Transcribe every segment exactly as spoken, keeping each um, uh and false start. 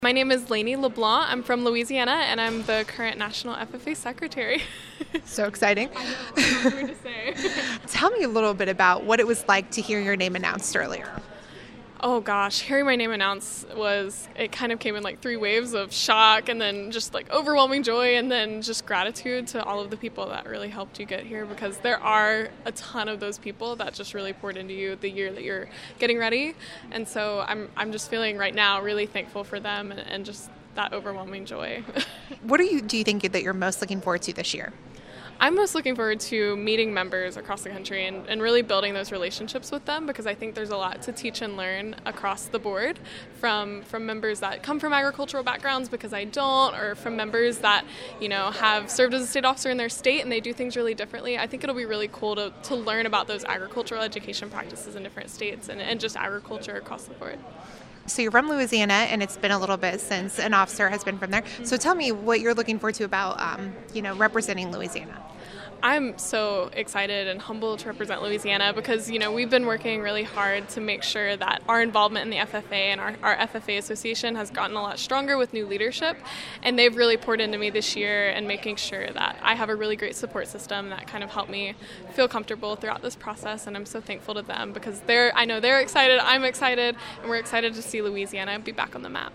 My name is Lainey LeBlanc. I'm from Louisiana, and I'm the current National F F A Secretary. So exciting. I know, it's not weird to say. Tell me a little bit about what it was like to hear your name announced earlier. Oh gosh, hearing my name announced was, it kind of came in like three waves of shock and then just like overwhelming joy and then just gratitude to all of the people that really helped you get here, because there are a ton of those people that just really poured into you the year that you're getting ready. And so I'm I'm just feeling right now really thankful for them and, and just that overwhelming joy. What are you do you think that you're most looking forward to this year? I'm most looking forward to meeting members across the country and, and really building those relationships with them, because I think there's a lot to teach and learn across the board from from members that come from agricultural backgrounds, because I don't, or from members that, you know, have served as a state officer in their state and they do things really differently. I think it'll be really cool to, to learn about those agricultural education practices in different states and, and just agriculture across the board. So you're from Louisiana, and it's been a little bit since an officer has been from there. So tell me what you're looking forward to about, um, you know, representing Louisiana. I'm so excited and humbled to represent Louisiana because, you know, we've been working really hard to make sure that our involvement in the F F A and our, our F F A Association has gotten a lot stronger with new leadership, and they've really poured into me this year and making sure that I have a really great support system that kind of helped me feel comfortable throughout this process, and I'm so thankful to them because they're, I know they're excited, I'm excited, and we're excited to see Louisiana be back on the map.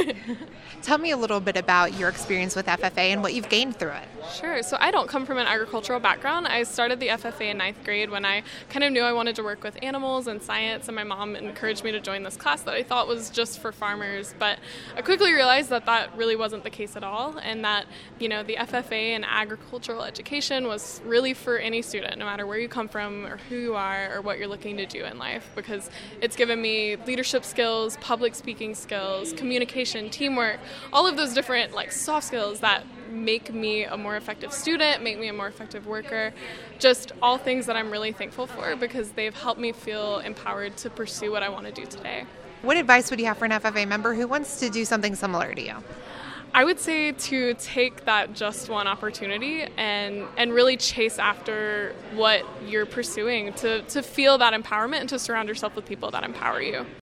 Tell me a little bit about your experience with F F A and what you've gained through it. Sure. So I don't come from an agricultural background. I started the F F A in ninth grade when I kind of knew I wanted to work with animals and science, and my mom encouraged me to join this class that I thought was just for farmers. But I quickly realized that that really wasn't the case at all, and that, you know, the F F A and agricultural education was really for any student, no matter where you come from or who you are or what you're looking to do in life, because it's given me leadership skills, public speaking skills, communication, teamwork, all of those different like soft skills that make me a more effective student, make me a more effective worker, just all things that I'm really thankful for because they've helped me feel empowered to pursue what I want to do today. What advice would you have for an F F A member who wants to do something similar to you? I would say to take that just one opportunity and, and really chase after what you're pursuing, to, to feel that empowerment and to surround yourself with people that empower you.